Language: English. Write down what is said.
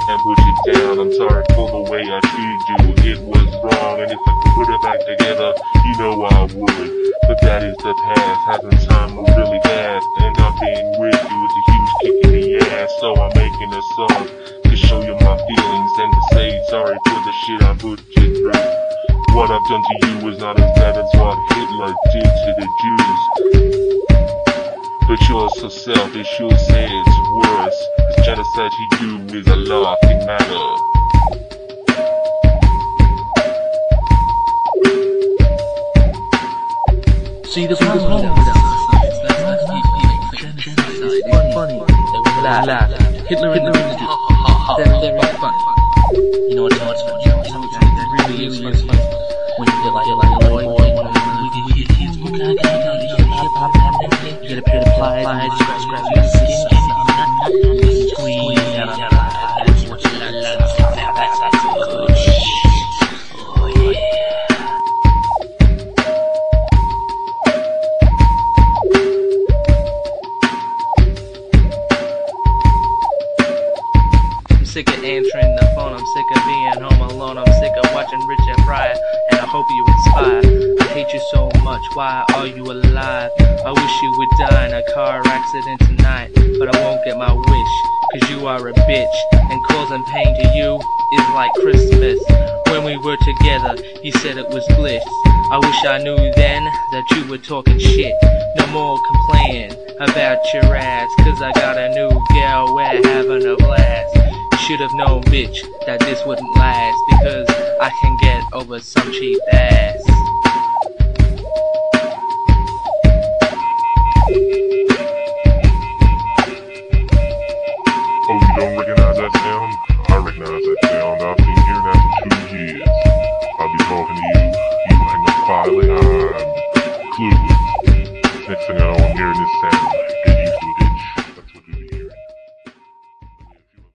and put it down. I'm sorry for the way I treated you, it was wrong. And if I could put it back together, you know I would. But that is the past, having time will really pass. And not being with you is a huge kick in the ass. So I'm making a song to show you my feelings and to say sorry for the shit I put you through. What I've done to you is not as bad as what Hitler did to the Jews. But you're so selfish, you'll say it's worse. Cause genocide to you is a laughing matter. See the problem with that? It's funny. They laugh. Hitler in the village. They're funny. You know what's funny? It really is funny. When you get like a boy, you get kids, you get a pair of pliers, scratch your skin, squeeze out. That's what you like. That's good shit. Oh yeah. I'm sick of answering the phone, I'm sick of being home alone, I'm sick of watching Richard Pryor, and I hope you inspire. I hate you so much, why are you alive? I wish you would die in a car accident tonight, but I won't get my wish, cause you are a bitch, and causing pain to you is like Christmas. When we were together, you said it was bliss. I wish I knew then that you were talking shit. No more complaining about your ass, cause I got a new girl, we're having a blast. Should have known, bitch, that this wouldn't last, because I can get over some cheap ass. Oh, you don't recognize that sound?